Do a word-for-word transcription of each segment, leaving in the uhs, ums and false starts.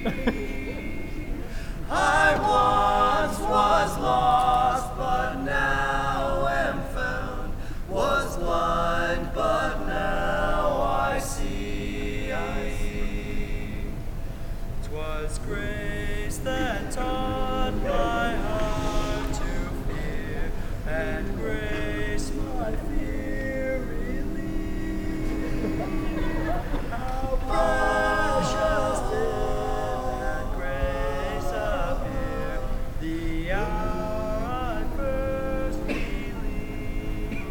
I once was lost, but now am found. Was blind, but now I see. I see. 'Twas grace that taught my heart to fear, and grace my fear relieved. How precious did that grace appear, the hour I first believed.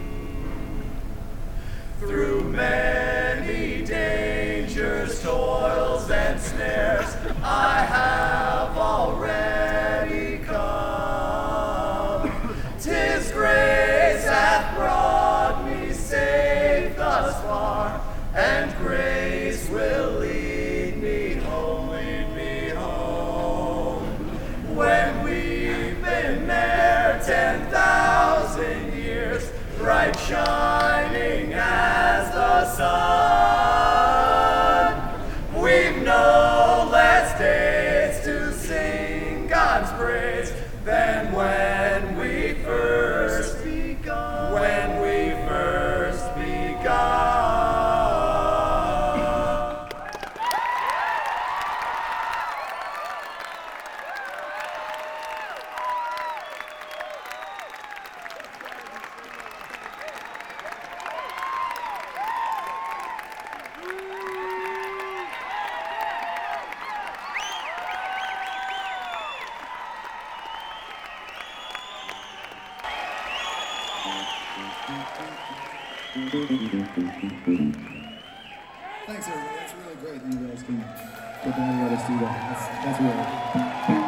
Through many dangers, toils, and snares, I have already come. 'Tis grace hath brought me safe thus far, and grace will lead me home, lead me home. When we've been there ten thousand years, bright shining as the sun, we've no less days to sing God's praise than when we first begun. When we first begun. Thanks, everybody. That's really great that you guys can get down and let us do that. That's, that's really